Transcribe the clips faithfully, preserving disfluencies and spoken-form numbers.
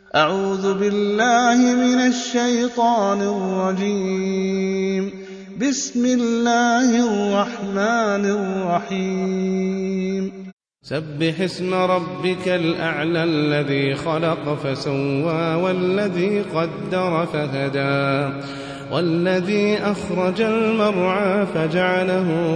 أعوذ بالله من الشيطان الرجيم. بسم الله الرحمن الرحيم. سبح اسم ربك الأعلى الذي خلق فسوى والذي قدر فهدى والذي أخرج المرعى فجعله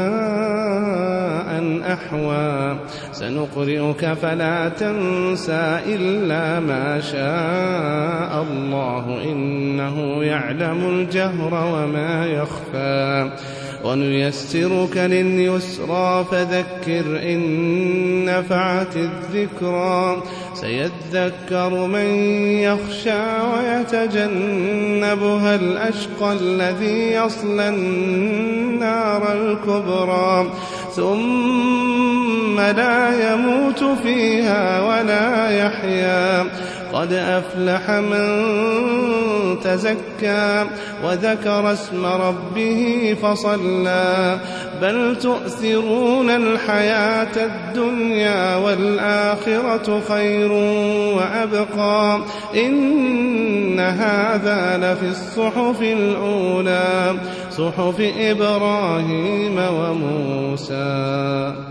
غثاء أحوى سنقرئك فلا تنسى إلا ما شاء الله إنه يعلم الجهر وما يخفى ونيسرك لليسرى فذكر إن نفعت الذكرى سيذكر من يخشى ويتجنبها الأشقى الذي يصلى النار الكبرى ثم لا يموت فيها ولا يحيا قد أفلح من تزكى وذكر اسم ربه فصلى بل تؤثرون الحياة الدنيا والآخرة خير وأبقى إن هذا لفي الصحف الأولى صحف إبراهيم وموسى.